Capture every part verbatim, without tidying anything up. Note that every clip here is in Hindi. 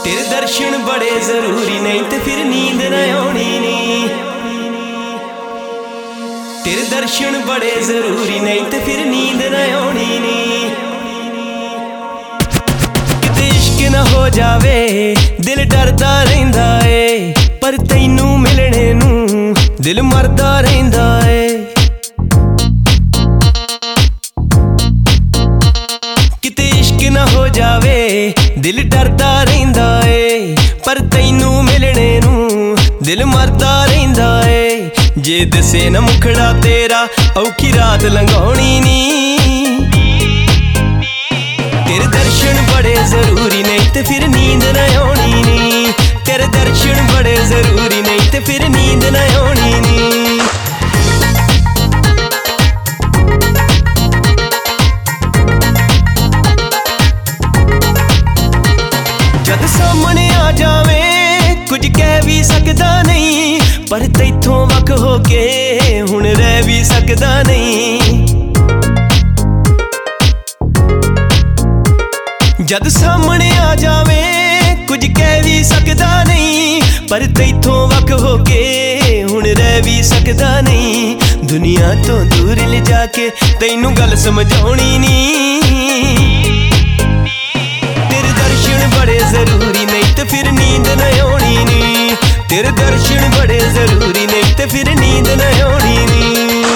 तेरे दर्शन बड़े जरूरी नहीं ते फिर नींद न आनी नहीं। तेरे दर्शन बड़े जरूरी नहीं ते फिर नींद न आनी नहीं। किते इश्क न हो जावे दिल डरदा रहिंदा ए, पर तैनू मिलने नू दिल मरदा रहिंदा ए। किते इश्क न हो जावे दिल डरदा रहिंदा ए, पर तैनू मिलने नू दिल मरदा रहिंदा ए। जे दसे न मुखड़ा तेरा औखी रात लंघाउणी नी। तेरे दर्शन बड़े जरूरी नहीं ते फिर नींद न आनी नी। तेरे दर्शन बड़े जरूरी नहीं ते फिर नींद न आनी नी। जद सामने आ जावे कुछ कह भी सकदा नहीं, पर तैथों वख होके हुण रह भी सकदा नहीं। जद सामने आ जावे कुछ कह भी सकदा नहीं, पर तैथों वख होके हुण रह भी सकदा नहीं। दुनिया तो दूर ले जाके तैनू गल समझाउणी नी। बड़े जरूरी नहीं ते फिर नींद न आनी नी। तेरे दर्शन बड़े जरूरी नहीं ते फिर नींद न आनी नी।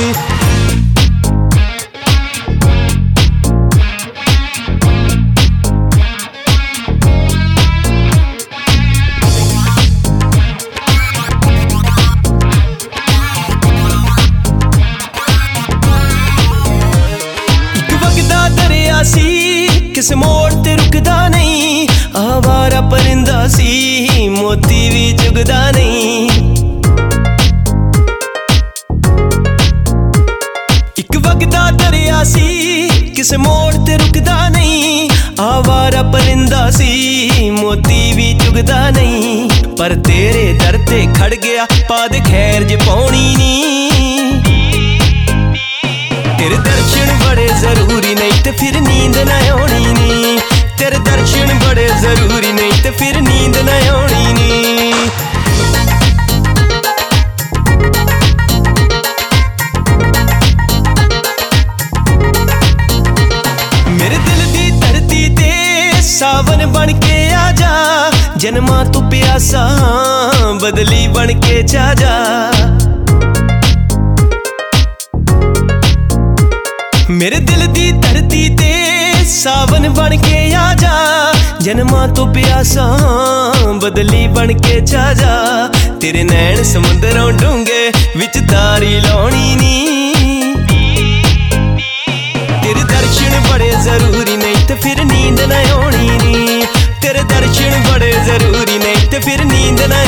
एक वगदा दरिया सी किस मोड़ ते रुकदा नहीं। आवारा परिंदा सी मोती भी चुगदा नहीं। एक वगदा दरिया सी किस मोड़ ते रुकदा नहीं। आवारा परिंदा सी मोती भी चुगदा नहीं। पर तेरे दर ते खड़ गया पाद खैर ज पाउणी नी। तेरे दर्शन बड़े जरूरी नहीं ते फिर नींद न आनी नी। तेरे दर्शन बड़े जरूरी नहीं ते फिर नींद न आनी नी। मेरे दिल दी धरती ते सावन बन के आ जा। जन्मां तू प्यासा बदली बन के चा जा। मेरे दिल दी धरती ते सावन बन के आ जा। जन्मां तो प्यासा बदली बन के चा जा। तेरे नैन समुंदरों डूंगे विच तारी लाउणी नी। तेरे दर्शन बड़े जरूरी नहीं ते फिर नींद न आनी नी। तेरे दर्शन बड़े जरूरी नहीं ते फिर नींद न